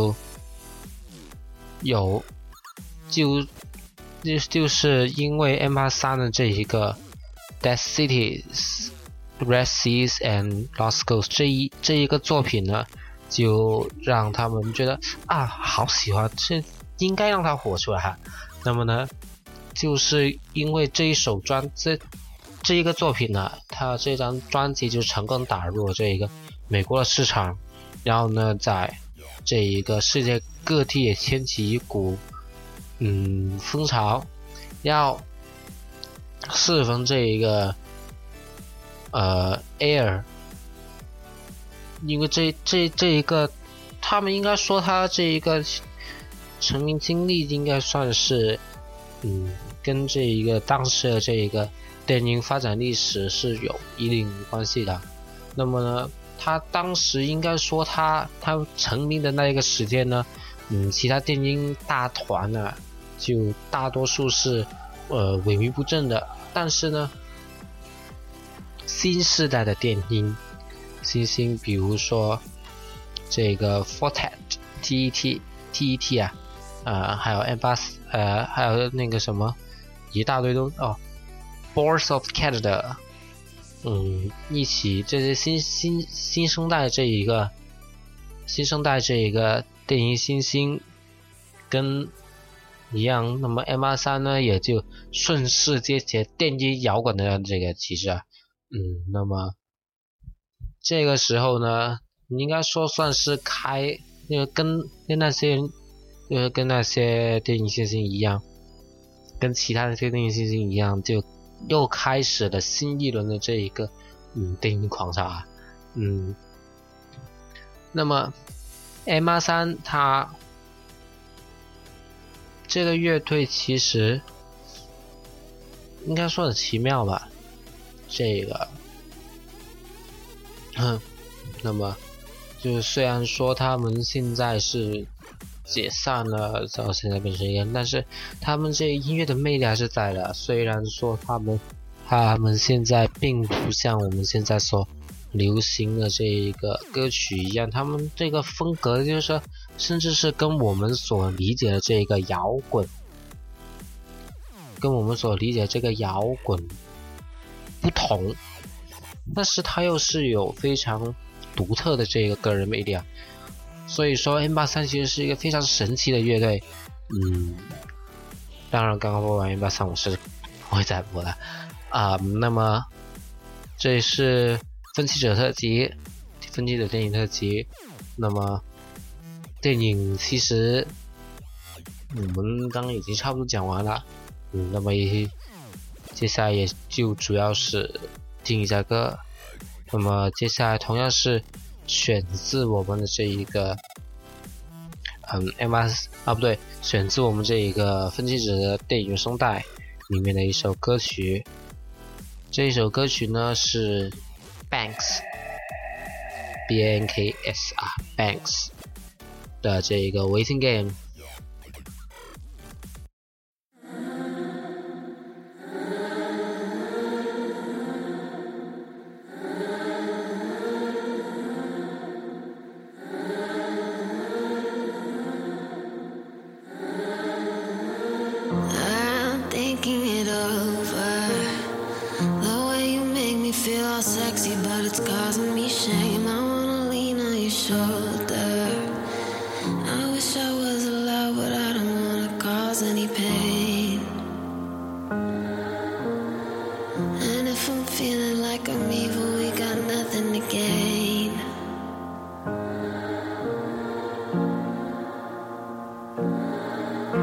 就是因为 M83 的这一个 Dead Cities, Red Seas and Lost Ghosts 这一个作品呢，就让他们觉得啊，好喜欢，是应该让它火出来哈。那么呢，就是因为这一个作品呢，它这张专辑就成功打入了这一个美国的市场，然后呢，在这一个世界各地也掀起一股风潮，要适逢这一个Air， 因为这一个他们应该说他这一个成名经历应该算是跟这一个当时的这一个电影发展历史是有一定关系的。那么呢，他当时应该说他成名的那一个时间呢，其他电音大团呢就大多数是萎靡不振的。但是呢，新世代的电音新星，比如说这个 Fortet TET 啊，还有 M84，还有那个什么一大堆都Boards of Canada， 一起这些新生代这一个电音新星跟一样，那么 M83 呢也就顺势接起电音摇滚的这个旗帜啊。那么这个时候呢，你应该说算是跟那些电影新星一样，跟其他的这些电影新星一样，就又开始了新一轮的这一个电影狂潮啊。那么 M83 它这个乐队其实应该说很奇妙吧，这个那么就虽然说他们现在是解散了，到现在变成一个，但是他们这音乐的魅力还是在的。虽然说他们现在并不像我们现在所流行的这一个歌曲一样，他们这个风格就是说甚至是跟我们所理解的这个摇滚不同，但是它又是有非常独特的这个个人魅力啊。所以说 M83 其实是一个非常神奇的乐队。当然刚刚播完 M83 我是不会再播了那么这是分歧者电影特辑。那么电影其实我们刚刚已经差不多讲完了，那么接下来也就主要是听一下歌。那么接下来同样是选自我们的这一个选自我们这一个分歧者的电影原声带里面的一首歌曲。这一首歌曲呢是 Banks BANKS Banks 的这一个 Waiting Game。 Sexy, but it's causing me shame. I wanna lean on your shoulder. I wish I was allowed, but I don't wanna cause any pain. And if I'm feeling like I'm evil, we got nothing to gain.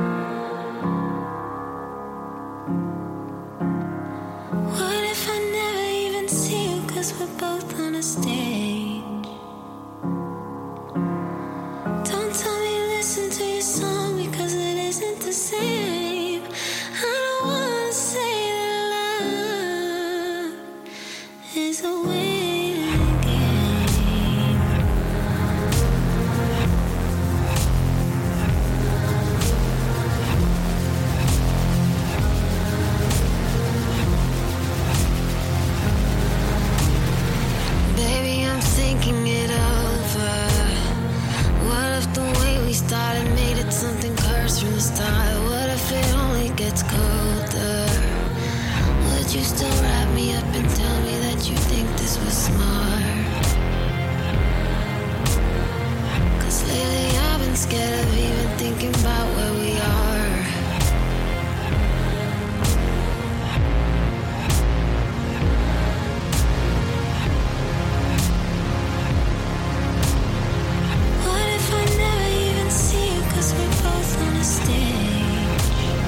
What if I never 'cause we're both on a stage. Don't tell me listen to your song because it isn't the same. I don't wanna say that love is a waiting game. Baby, I'm thinking it over. What if the way we started made it something cursed from the start? What if it only gets colder? Would you still wrap me up and tell me that you think this was smart? 'Cause lately I've been scared of even thinking about where we are. What if I never even see you 'cause we're both on a stage?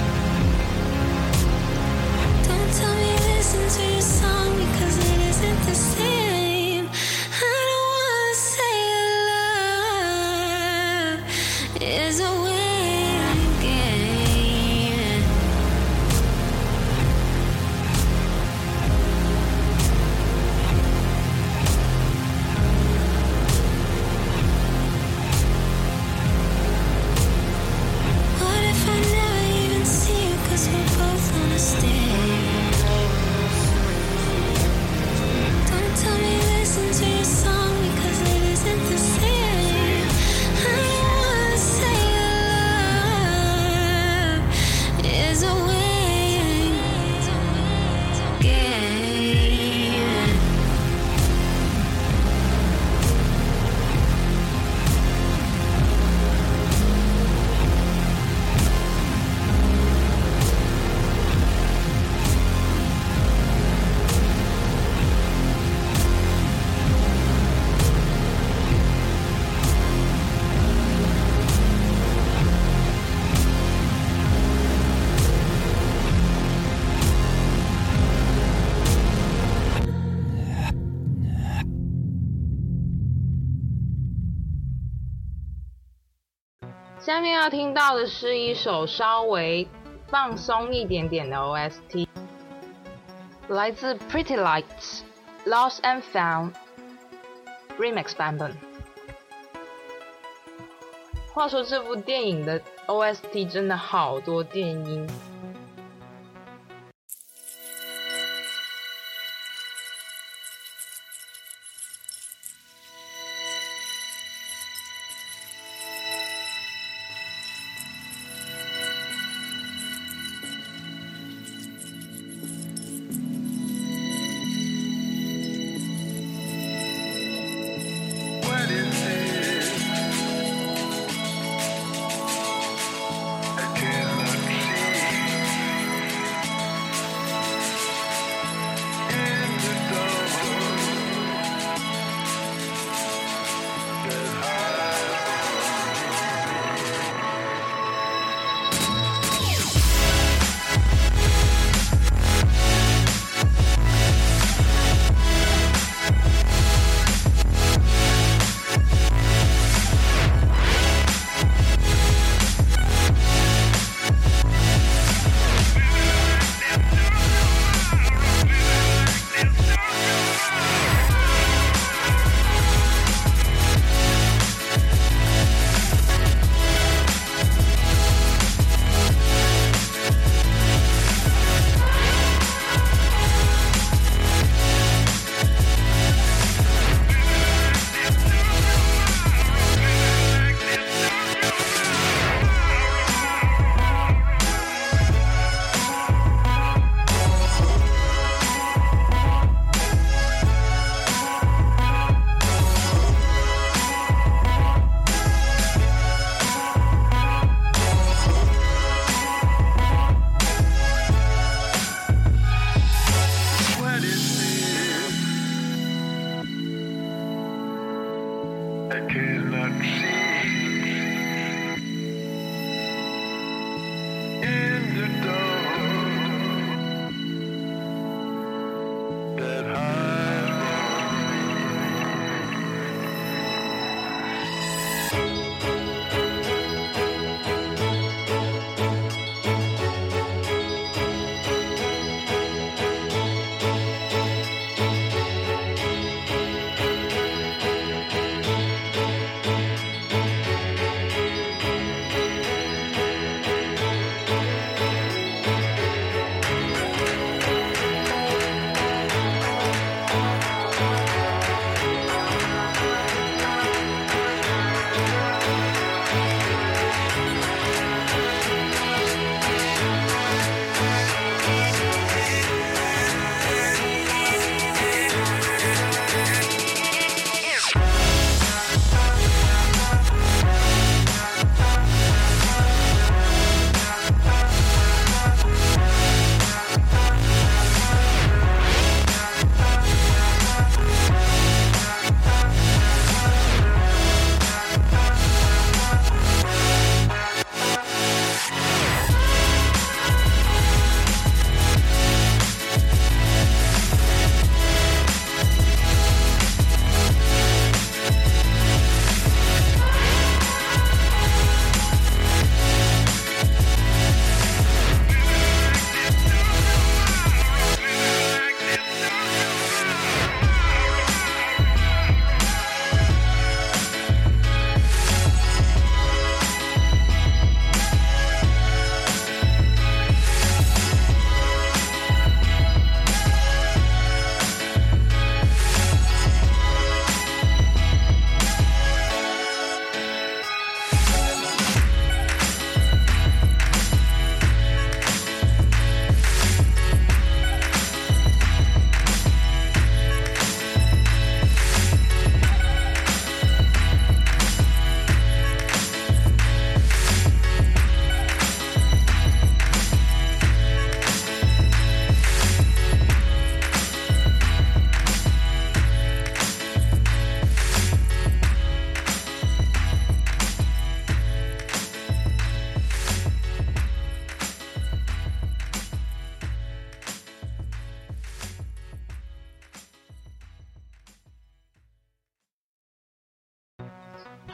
Don't tell me listen to your song because it isn't the same. I don't wanna say love is a waiting game. What if I never even see you 'cause we're both on a stage? Don't tell me listen to your song because it isn't the same. I don't wanna say love is a waiting game. 下面要听到的是一首稍微放松一点点的 OST， 来自 Pretty Lights Lost and Found Remix 版本。话说这部电影的 OST 真的好多电音，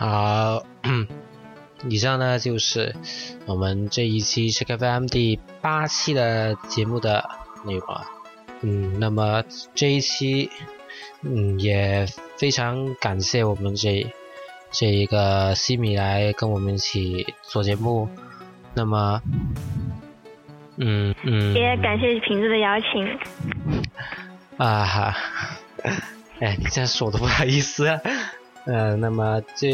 好，以上呢就是我们这一期 Shake FM 第8期的节目的内容了。那么这一期也非常感谢我们这一个西米来跟我们一起做节目。那么也感谢瓶子的邀请。 哎，你这样说的不好意思啊。那么这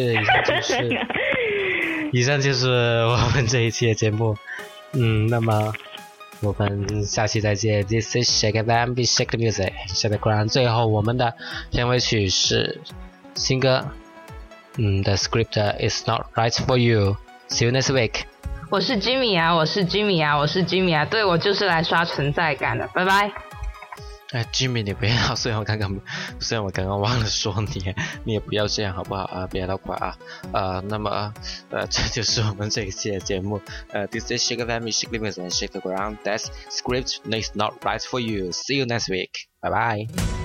以上就是我们这一期的节目。那么我们下期再见。This is Shake FM, be Shake the Music, Shake the Ground。最后我们的片尾曲是新歌The script is not right for you. See you next week。 我是 Jimmy 啊，对，我就是来刷存在感的，拜拜。 Jimmy 你不要，虽然我刚刚忘了说你也不要这样好不好啊？别闹怪啊。那么这就是我们这一期的节目。This is Shake FM, Shake the Music and Shake the Ground. That script is not right for you. See you next week. Bye bye.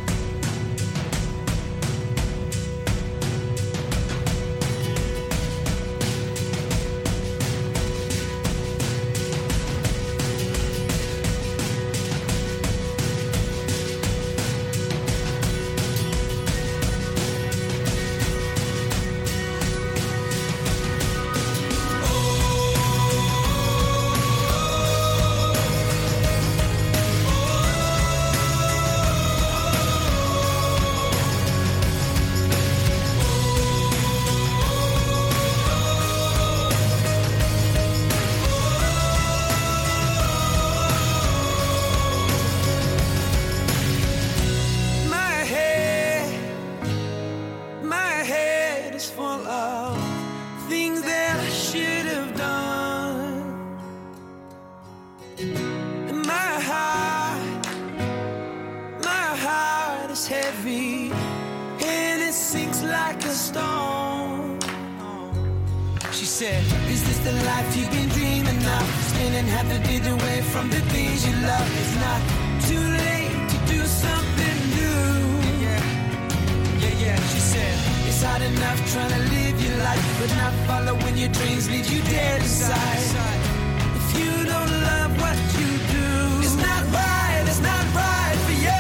Heavy and it sinks like a stone. She said, is this the life you've been dreaming of? Spending half the day away from the things you love. It's not too late to do something new. Yeah. She said, it's hard enough trying to live your life, but not following your dreams leaves you dead inside. If you don't love what you do, it's not right for you.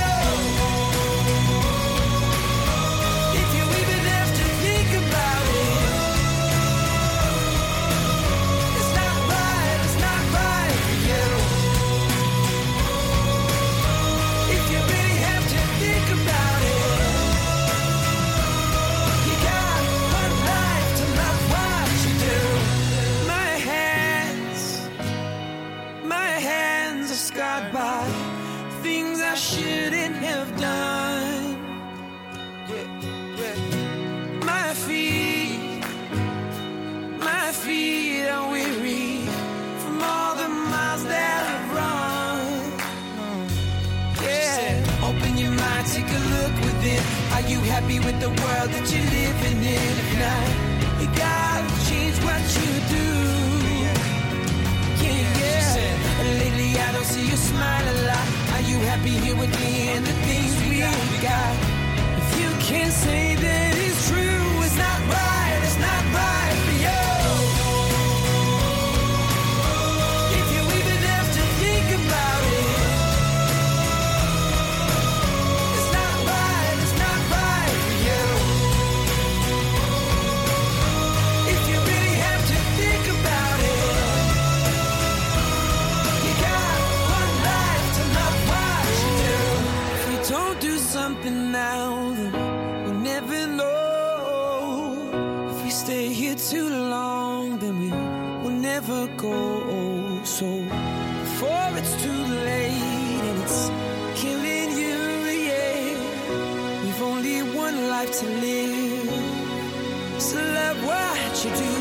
Scarred by things I shouldn't have done. My feet are weary from all the miles that I've run. Yeah, open your mind, take a look within. Are you happy with the world that you're living in? If not, you gotta change what you do. Lately I don't see you smile a lot. Are you happy here with me and the things we got? If you can't say that it's true, it's not right for you. If you even have to think about it, it's not right for you. If you really have to think about it, don't do something now, then we'll never know. If we stay here too long, then we will never go. So before it's too late and it's killing you, yeah, we've only one life to live. So love what you do.